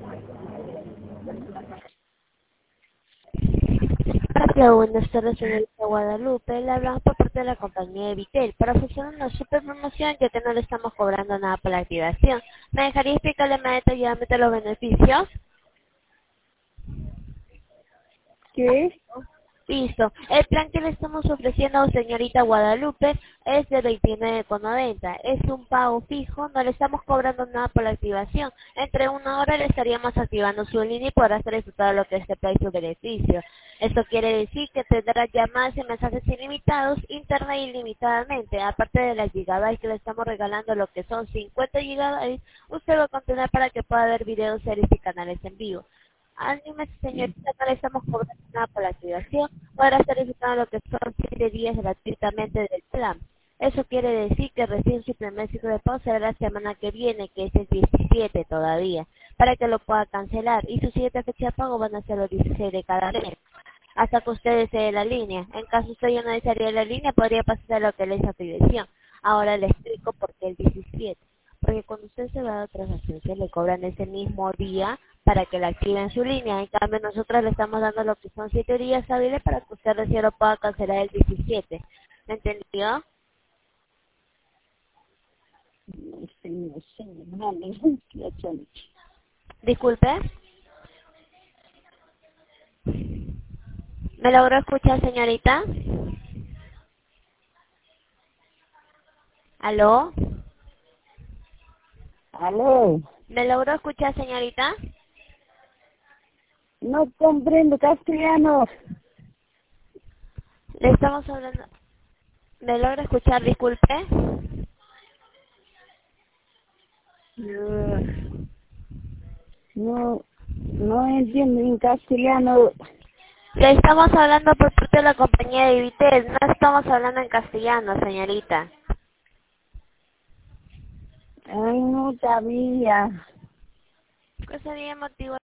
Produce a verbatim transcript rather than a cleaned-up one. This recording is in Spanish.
Hola, buenas tardes, señorita Guadalupe. Le hablamos por parte de la compañía de Vitel para ofrecer una super promoción, ya que no le estamos cobrando nada por la activación. ¿Me dejaría explicarle más detalladamente los beneficios? ¿Qué? Listo. El plan que le estamos ofreciendo, señorita Guadalupe, es de veintinueve con noventa. Es un pago fijo, no le estamos cobrando nada por la activación. Entre una hora le estaríamos activando su línea y podrá hacer disfrutar lo que es este plan y su beneficio. Esto quiere decir que tendrá llamadas y mensajes ilimitados, internet ilimitadamente. Aparte de las gigabytes que le estamos regalando, lo que son cincuenta gigabytes, usted va a contener para que pueda ver videos, series y canales en vivo. Anímese, señorita, no le estamos cobrando nada por la activación. Podrá estar disfrutando lo que son siete días gratuitamente del plan. Eso quiere decir que recién su primer ciclo de pago será la semana que viene, que es el diecisiete todavía, para que lo pueda cancelar. Y sus siguientes fechas de pago van a ser los dieciséis de cada mes, hasta que usted desee la línea. En caso usted ya no desearía la línea, podría pasar a lo que le es afiliación. Ahora le explico por qué el diecisiete. Porque cuando usted se va a otras agencias, le cobran ese mismo día para que le activen su línea. En cambio, nosotros le estamos dando lo que son siete días hábiles para que usted recién lo pueda cancelar el diecisiete. ¿Me entendió? No sé, no sé, no, no, ya son. Disculpe. ¿Me logró escuchar, señorita? ¿Aló? Aló, ¿Me logró escuchar, señorita? no comprendo castellano. Le estamos hablando... ¿Me logra escuchar, disculpe? Yo no, no entiendo en castellano. Le estamos hablando por parte de la compañía de Vitel, no estamos hablando en castellano, señorita. Ay, no sabía. ¿Cuál sería el motivo